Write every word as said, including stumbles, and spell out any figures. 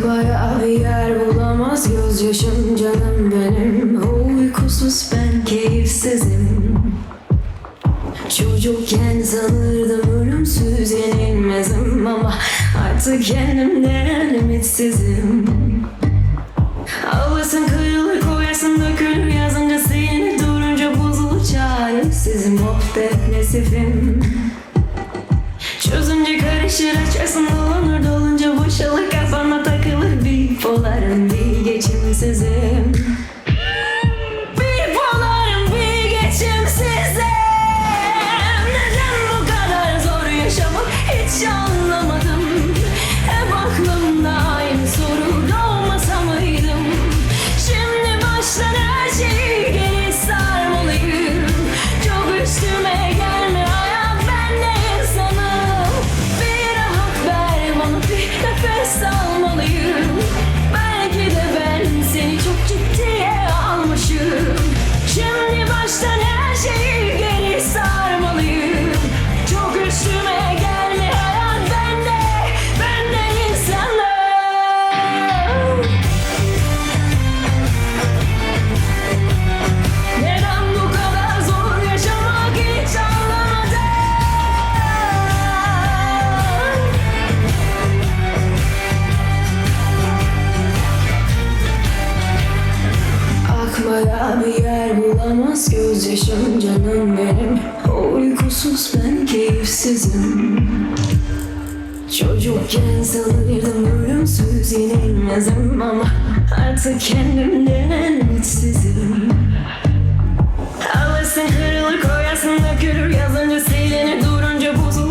Akmaya bir yer bulamaz gözyaşım canım benim. Uykusuz ben keyifsizim. Çocukken sanırdım ölümsüz yenilmezim, ama artık kendimden ümitsizim. Ağlasın kırılır, koyarsın dökülür, yazınca silinir, durunca bozulur, çaresizim, of depresifim. Çözünce karışır, açarsın dolanır, dolunca boşalır, kafama takılır, bipolarım bir geçimsizim. Bipolarım bir geçimsizim. Neden bu kadar zor yaşamak hiç anlamadım. Hep aklımda aynı soru, doğmasa mıydım? Şimdi baştan her şeyi geri sarmalıyım. Çok üstüme gelme hayat, ben de insanım. Bir rahat ver bana, bir nefes almalıyım. Belki de ben seni çok ciddiye almışım. Şimdi baştan her şeyi geri sarmalıyım. Çok üstüme gelme hayat, ben de, ben de insanım. Neden bu kadar zor yaşamak hiç anlamadım. Akmaya bir yer bulamaz gözyaşım canım benim. Uykusuz ben keyifsizim. Çocukken sanırdım ölümsüz yenilmezim, ama artık kendimden ümitsizim. Ağlasın kırılır, koyarsın dökülür, yazınca silinir, durunca bozulur,